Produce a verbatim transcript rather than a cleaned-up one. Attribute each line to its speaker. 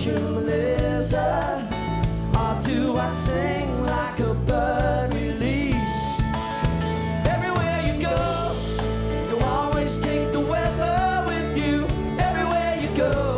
Speaker 1: vacuum lizard, or do I sing like a bird release? Everywhere you go, you always take the weather with you. Everywhere you go,